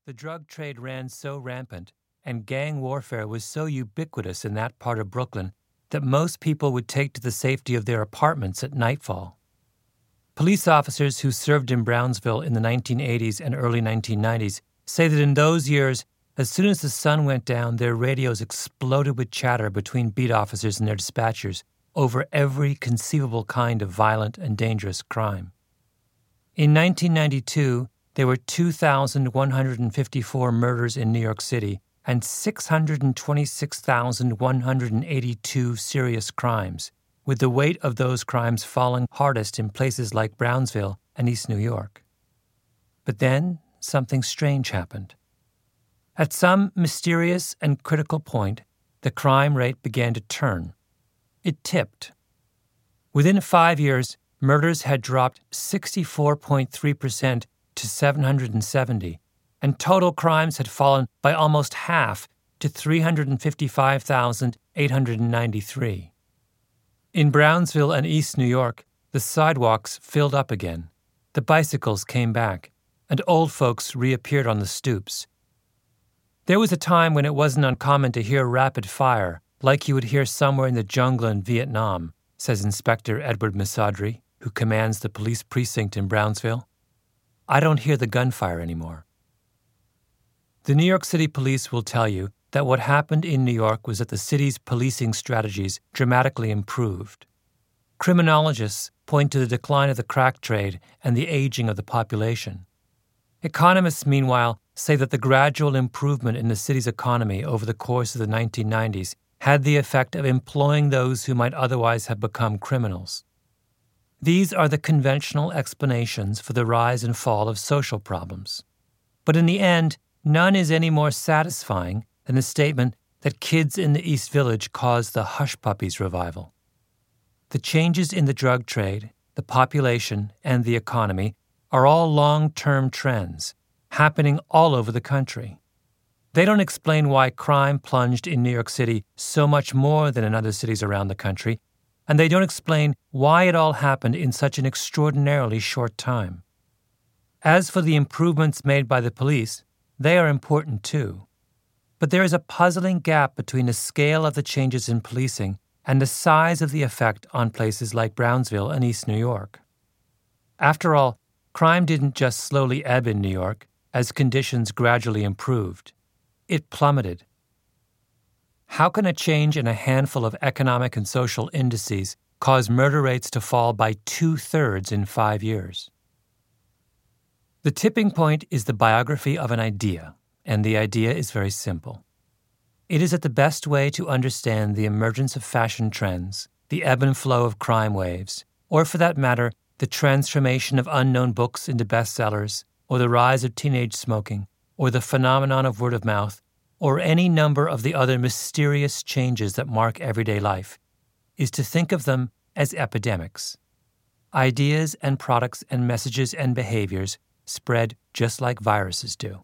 The drug trade ran so rampant, and gang warfare was so ubiquitous in that part of Brooklyn that most people would take to the safety of their apartments at nightfall. Police officers who served in Brownsville in the 1980s and early 1990s say that in those years, as soon as the sun went down, their radios exploded with chatter between beat officers and their dispatchers over every conceivable kind of violent and dangerous crime. In 1992, there were 2,154 murders in New York City and 626,182 serious crimes, with the weight of those crimes falling hardest in places like Brownsville and East New York. But then something strange happened. At some mysterious and critical point, the crime rate began to turn. It tipped. Within 5 years, murders had dropped 64.3% to 770, and total crimes had fallen by almost half to 355,893. In Brownsville and East New York, the sidewalks filled up again, the bicycles came back, and old folks reappeared on the stoops. There was a time when it wasn't uncommon to hear rapid fire, like you would hear somewhere in the jungle in Vietnam, says Inspector Edward Misadri, who commands the police precinct in Brownsville. I don't hear the gunfire anymore. The New York City Police will tell you that what happened in New York was that the city's policing strategies dramatically improved. Criminologists point to the decline of the crack trade and the aging of the population. Economists, meanwhile, say that the gradual improvement in the city's economy over the course of the 1990s had the effect of employing those who might otherwise have become criminals. These are the conventional explanations for the rise and fall of social problems. But in the end, none is any more satisfying than the statement that kids in the East Village caused the Hush Puppies revival. The changes in the drug trade, the population, and the economy are all long-term trends, happening all over the country. They don't explain why crime plunged in New York City so much more than in other cities around the country, and they don't explain why it all happened in such an extraordinarily short time. As for the improvements made by the police, they are important too. But there is a puzzling gap between the scale of the changes in policing and the size of the effect on places like Brownsville and East New York. After all, crime didn't just slowly ebb in New York as conditions gradually improved. It plummeted. How can a change in a handful of economic and social indices cause murder rates to fall by 2/3 in 5 years? The tipping point is the biography of an idea, and the idea is very simple. It is the best way to understand the emergence of fashion trends, the ebb and flow of crime waves, or for that matter, the transformation of unknown books into bestsellers, or the rise of teenage smoking, or the phenomenon of word of mouth, or any number of the other mysterious changes that mark everyday life, is to think of them as epidemics. Ideas and products and messages and behaviors spread just like viruses do.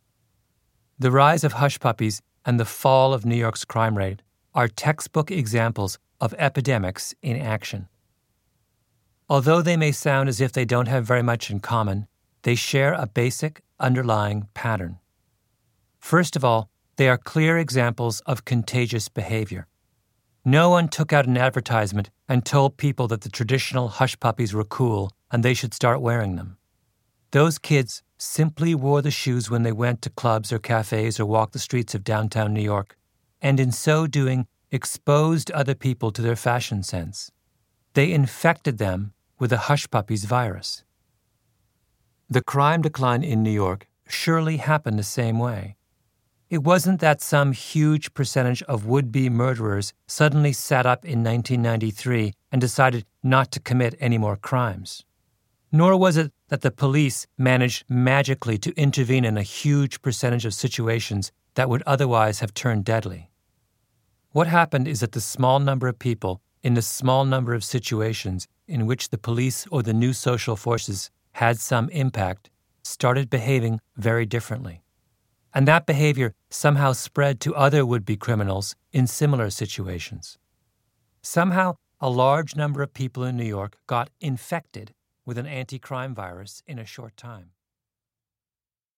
The rise of hush puppies and the fall of New York's crime rate are textbook examples of epidemics in action. Although they may sound as if they don't have very much in common, they share a basic underlying pattern. First of all, they are clear examples of contagious behavior. No one took out an advertisement and told people that the traditional hush puppies were cool and they should start wearing them. Those kids simply wore the shoes when they went to clubs or cafes or walked the streets of downtown New York, and in so doing exposed other people to their fashion sense. They infected them with the hush puppies virus. The crime decline in New York surely happened the same way. It wasn't that some huge percentage of would-be murderers suddenly sat up in 1993 and decided not to commit any more crimes. Nor was it that the police managed magically to intervene in a huge percentage of situations that would otherwise have turned deadly. What happened is that the small number of people in the small number of situations in which the police or the new social forces had some impact started behaving very differently. And that behavior somehow spread to other would-be criminals in similar situations. Somehow, a large number of people in New York got infected with an anti-crime virus in a short time.